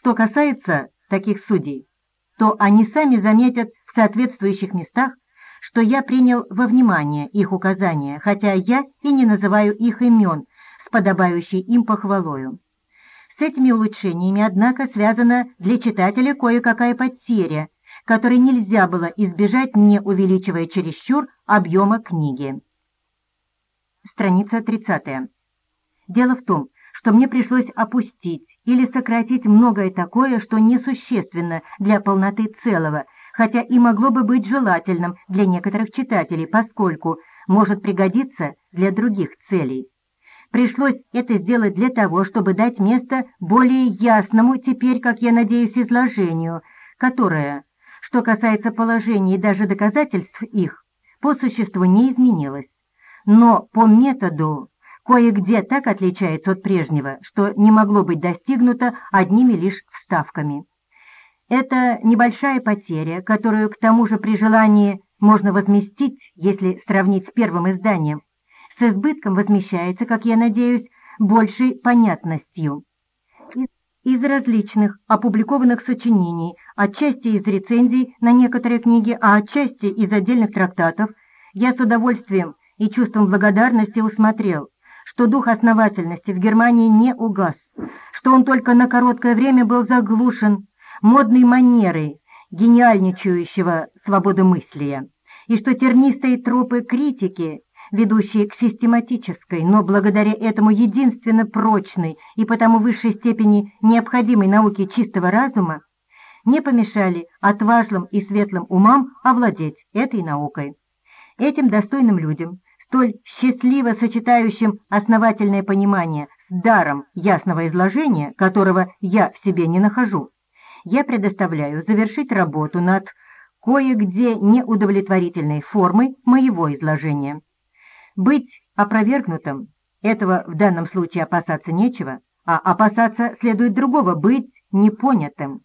Что касается таких судей, то они сами заметят в соответствующих местах, что я принял во внимание их указания, хотя я и не называю их имен с подобающей им похвалою. С этими улучшениями, однако, связана для читателя кое-какая потеря, которой нельзя было избежать, не увеличивая чересчур объема книги. Страница 30. Дело в том, что мне пришлось опустить или сократить многое такое, что несущественно для полноты целого, хотя и могло бы быть желательным для некоторых читателей, поскольку может пригодиться для других целей. Пришлось это сделать для того, чтобы дать место более ясному теперь, как я надеюсь, изложению, которое, что касается положений и даже доказательств их, по существу не изменилось, но по методу кое-где так отличается от прежнего, что не могло быть достигнуто одними лишь вставками. Это небольшая потеря, которую к тому же при желании можно возместить, если сравнить с первым изданием, с избытком возмещается, как я надеюсь, большей понятностью. Из различных опубликованных сочинений, отчасти из рецензий на некоторые книги, а отчасти из отдельных трактатов, я с удовольствием и чувством благодарности усмотрел, что дух основательности в Германии не угас, что он только на короткое время был заглушен модной манерой гениальничающего свободомыслия, и что тернистые тропы критики, ведущие к систематической, но благодаря этому единственно прочной и потому в высшей степени необходимой науке чистого разума, не помешали отважным и светлым умам овладеть этой наукой. Этим достойным людям, столь счастливо сочетающим основательное понимание с даром ясного изложения, которого я в себе не нахожу, я предоставляю завершить работу над кое-где неудовлетворительной формой моего изложения. Быть опровергнутым — этого в данном случае опасаться нечего, а опасаться следует другого — быть непонятым.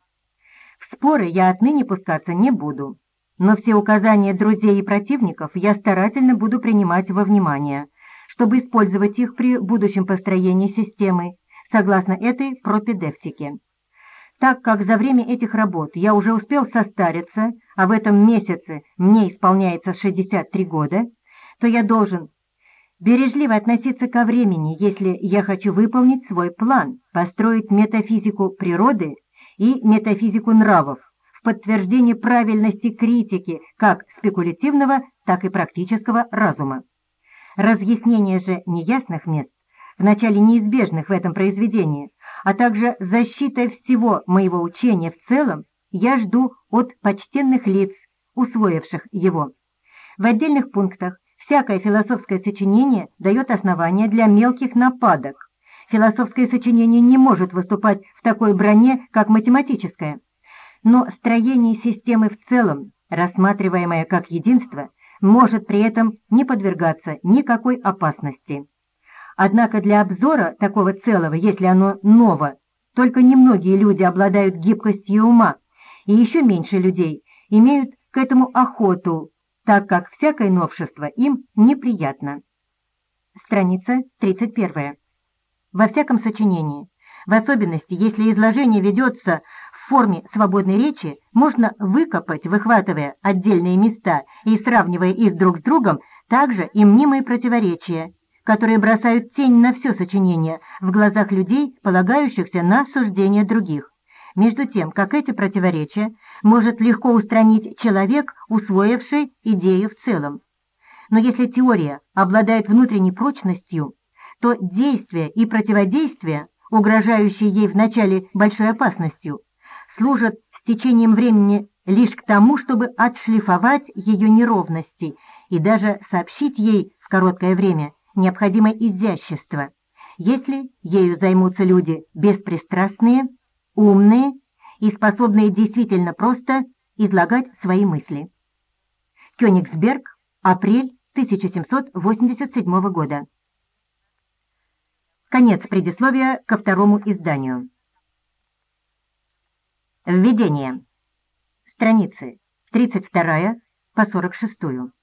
В споры я отныне пускаться не буду, но все указания друзей и противников я старательно буду принимать во внимание, чтобы использовать их при будущем построении системы, согласно этой пропедевтике. Так как за время этих работ я уже успел состариться, а в этом месяце мне исполняется 63 года, то я должен бережливо относиться ко времени, если я хочу выполнить свой план, построить метафизику природы и метафизику нравов в подтверждение правильности критики как спекулятивного, так и практического разума. Разъяснение же неясных мест, вначале неизбежных в этом произведении, а также защита всего моего учения в целом, я жду от почтенных лиц, усвоивших его. В отдельных пунктах всякое философское сочинение дает основания для мелких нападок. Философское сочинение не может выступать в такой броне, как математическое. Но строение системы в целом, рассматриваемое как единство, может при этом не подвергаться никакой опасности. Однако для обзора такого целого, если оно ново, только немногие люди обладают гибкостью ума, и еще меньше людей имеют к этому охоту, так как всякое новшество им неприятно. Страница 31. Во всяком сочинении, в особенности, если изложение ведется в форме свободной речи, можно выкопать, выхватывая отдельные места и сравнивая их друг с другом, также и мнимые противоречия, которые бросают тень на все сочинение в глазах людей, полагающихся на суждения других. Между тем, как эти противоречия может легко устранить человек, усвоивший идею в целом. Но если теория обладает внутренней прочностью, то действия и противодействия, угрожающие ей вначале большой опасностью, служат с течением времени лишь к тому, чтобы отшлифовать ее неровности и даже сообщить ей в короткое время необходимое изящество, если ею займутся люди беспристрастные, умные и способные действительно просто излагать свои мысли. Кёнигсберг, апрель 1787 года. Конец предисловия ко второму изданию. Введение. Страницы с 32 по 46.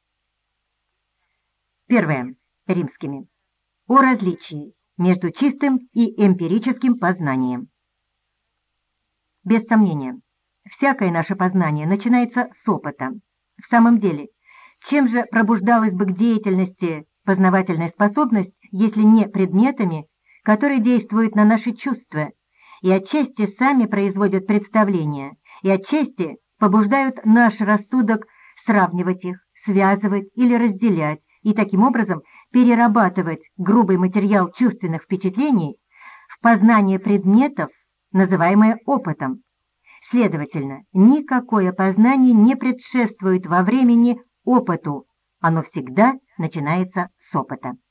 Первое. Римскими. О различии между чистым и эмпирическим познанием. Без сомнения, всякое наше познание начинается с опыта. В самом деле, чем же пробуждалась бы к деятельности познавательная способность, если не предметами, которые действуют на наши чувства, и отчасти сами производят представления, и отчасти побуждают наш рассудок сравнивать их, связывать или разделять, и таким образом перерабатывать грубый материал чувственных впечатлений в познание предметов, называемое опытом. Следовательно, никакое познание не предшествует во времени опыту, оно всегда начинается с опыта.